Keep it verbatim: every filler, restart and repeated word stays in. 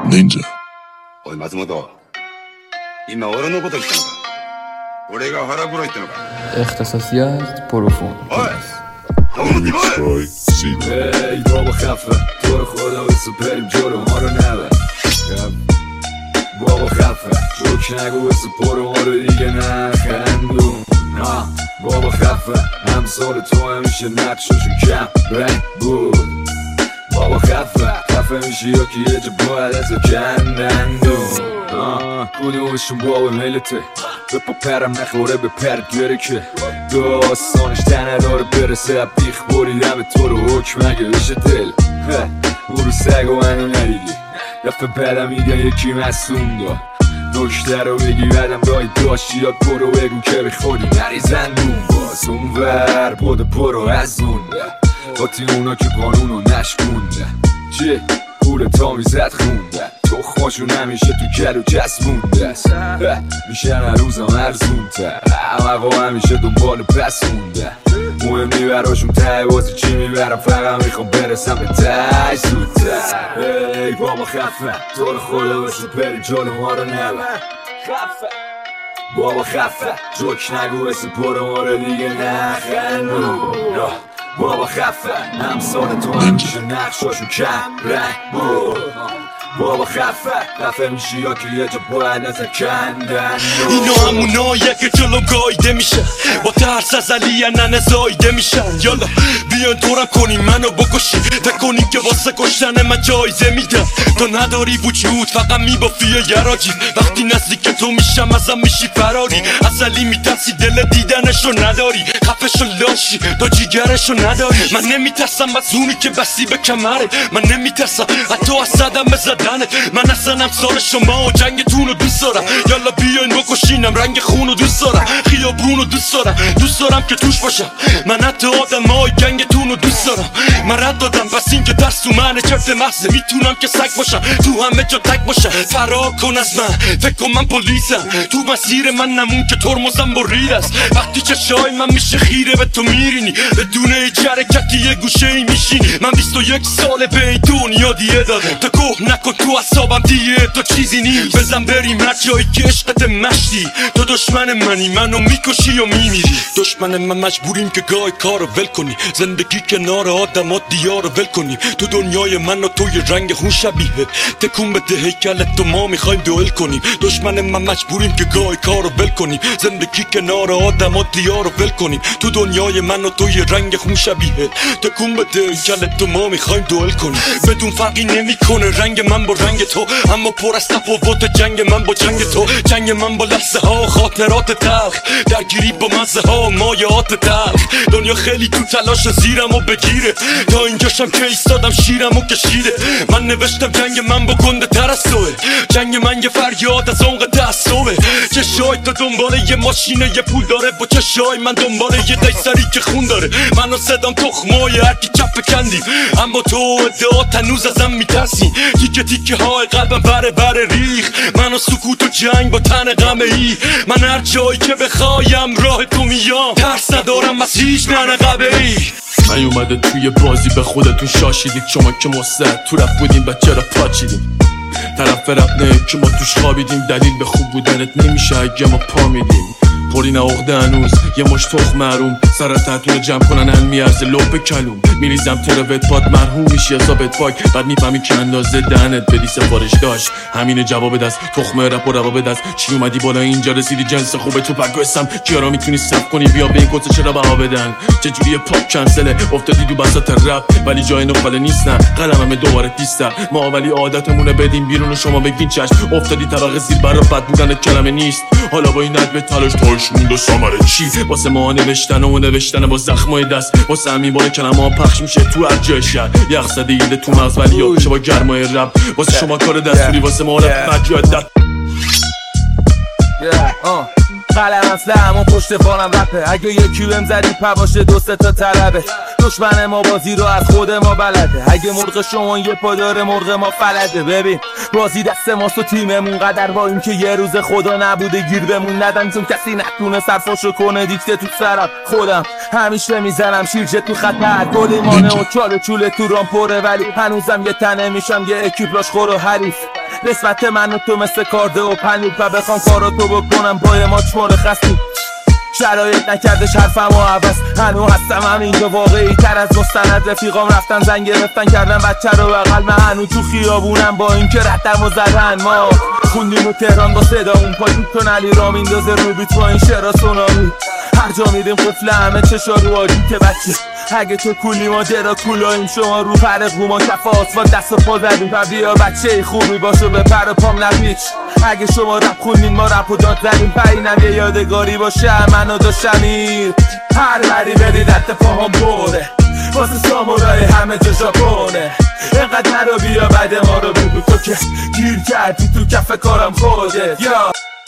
忍者。 おい松本、今俺のこと言ったのか？俺が腹黒いってのか اختصاصیات پروفوند. Remix by Sito. ای بابا خفه تو رو خدا بسو بریم جلو ما رو نبر. بابا خفه جوک نگو بسو پرو ما رو دیگه نخندون. بابا خفه همسال تو همیشه نقششو کم رنگ بود. بابا خفه خفه میشه یا که یه جا باید ازو کندن دون. کدومشون بابا ملته بپا پرم نخوره به پرد گره که داستانش تنه داره برسه بیخ بریدم تو رو حکم اگه بشه دل. برو سگ و منو ندیدی دفعه بعدم میگه یکی مصوم دا نکته رو بگی بعدم رای داشتی یا برو بگو که بخوری نری زندون باز اون ور بوده برو از اون باتی اونا که قانونو نشکونده چه پول تا میزد خوندن تخماشون همیشه تو کل و کس مونده میشن هر روزم ارزون تر همقا همیشه دنبال پس مونده مهم نی براشون ته بازی چی میبرم فقط میخوام برسم به ته زودتر. ای بابا خفه تو رو خدا بسو بری جلو ما رو نبر. خفه بابا خفه جوک نگو بسو پرو ما رو دیگه نخندون. بابا خفه همسال تو همیشه نقشاشون کم رنگ بود. بابا خفه خفه میشی یا که یه جا باید ازه کندن. اینا همونایه که جلو گایده میشه با ترس از علی ننه زایده میشن. یالا بیان دورم کنیم منو بکشی بکنیم که واسه کشتن من جایزه میدم. تو نداری وجود فقط میبافی یراجی وقتی نزدیک تو میشم ازم میشی فراری. از علی میترسی دل دیدنشو نداری خفشو لاشی تو جیگرشو نداری. من نمیترسم از اونی که بستی به کمره من نمیترسم حتی از صدم بزدنت. من اصلا همسال شما و جنگتونو دوست دارم. یالا بیاین بکشینم رنگ خونو دوست دارم خیابونو دوست دارم دوست دارم که توش باشم. من حتی آدم های گنگتونو دوست دارم. من رد دادم پس این که درس تو منه چرت محضه میتونم که سگ باشم تو همه جا تک باشم. فرار کن از من فکر کن من پلیسم تو مسیر من نمون که ترمزم برید است. وقتی چشای من میشه خیره به تو میرینی بدون هیچ حرکتی یه گوشه ای میشینی. من بیست و یک ساله به این دنیا دیه دادم تا گوه نکن تو اصابم دیگه تو چیزی نیست. بزن بریم هر جایی که عشقت مشتی تو دشمن منی منو میکشی و میمیری. دشمن من مجبوریم که گاهی کارو ول کنی زندگی کنار آدم ها دیارو ول کنیم. تو دنیای من و توی رنگ خون شبیه تکون بده هیکلت و ما میخوایم دوئل کنیم. دشمن من مجبوریم که گاهی کارو ول کنیم زندگی کنار آدم ها دیارو ول کنیم. تو دنیای من و توی رنگ خون شبیه تکون بده هیکلت و ما میخوایم دوئل کنیم. بدون فرقی نمیکنه رنگ من با رنگ تو اما پر از تفاوت جنگ من با جنگ تو. جنگ من با لحظه ها خاطرات تلخ درگیری با مزه ها مایات تلخ. دنیا خیلی تو تلاش زیرم و بگیره تا اینجاشم که ایستادم شیرم و کشیده. من نوشتم جنگ من با گنده تر از توه جنگ من یه فریاد از عمق تعصبه. چشای تو دنباله یه ماشینه یه پول داره با چشای من دنباله یه دیسری که خون داره. من و صدام تخمای هرکی چپ کندیم اما تو ادعات هنوز ازم میترسین. تیکه تیکه های قلبم بره بره ریخ من و سکوت و جنگ با تن غمه ای. من هر جایی که بخوایم راه تو میام ترس ندارم از هیچ ننقبه ای. نیومده توی بازی به خودتون شاشیدید شما که مستد تو رفت بودین بچه را پاچیدیم. طرف رفت نه که ما توش خوابیدیم دلیل به خوب بودنت نمیشه اگه ما پا میدیم. پرین عقده هنوز یه مش تخم محروم سر تحتونو جمع کنن ان میارزه لپ کلوم. میریزم تراوت پاد مرحوم میشی حسابت پاک بعد میفهمی که اندازه دهنت بدی سفارش داشت. همینه جواب دست تخمه رپ و رواب دست چی اومدی بالا اینجا رسیدی جنس خوبه تو پک گستم کیارا میتونی صف کنی بیا به این کتس چرا بها بدن. چجوری پاک کنسله افتادی دو بساط رپ ولی جای نقاله نیستن قلمم دوباره پیستر ما ولی عادتمونه بدیم بیرون و شما بگین چشم. افتادی طبقه زیر برا بد بودنت کلمه نیست حالا با این ندبه تلاش تاش موند و سامره چی واسه ما نوشتن و نوشتن با زخمای دست واسه همین باره کلمه ها پخش میشه تو هر جای شهر. یخ زده ایده تو مغز ولی یا میشه با گرمای رپ واسه شما کار دستوری واسه ما رپ مجرد دست. قلم از همون پشت فانم رپه اگه یکی بهم زدی پاشه دو سه تا طلبه. دشمن ما بازی رو از خود ما بلده اگه مرغ شما یه پا داره مرغ ما فلده. ببین بازی دست ماست و تیممون قدر با این که یه روز خدا نبوده گیر بمون ندن چون کسی نتونه سرفاشو کنه دیکته تو سرم. خودم همیشه میزنم شیرجه تو خطر گلی مانه و چاله چوله تو رام پره ولی هنوزم یه تنه میشم یه اکیپلاش خور و حریف. نسبت من و تو مثل کارده و پنیر و بخوام کاراتو بکنم با ما مرخصی شرایط نکردش حرفم و عوض هنو هستم همین که واقعی تر از مستند رفیقام رفتن زنگ گرفتن کردن بچه رو بغل من هنو تو خیابونم با این که ردم و زدن ما خوندیم و تهران با صدا اون پای تو علی را میندازه رو بیت با این شعرها سونامی هر جا میریم قفل همه چشا رو آجی که بچه اگه تو کولی ما درا کولاییم شما رو پر قوما کف آسفالت دست و پا زدیم و بیا بچه خوبی باشو به پر پام نپیچ اگه شما رپ خوندین ما رپ و داد زدیم پرینم یه یادگاری باشه من و دو شمیر هر بری بری دست پاهم بره واسه سامورای همه جا ژاپنه اینقدر نرو بیا بعد ما رو بگو تو که گیر کردی تو کف کارم خودت یا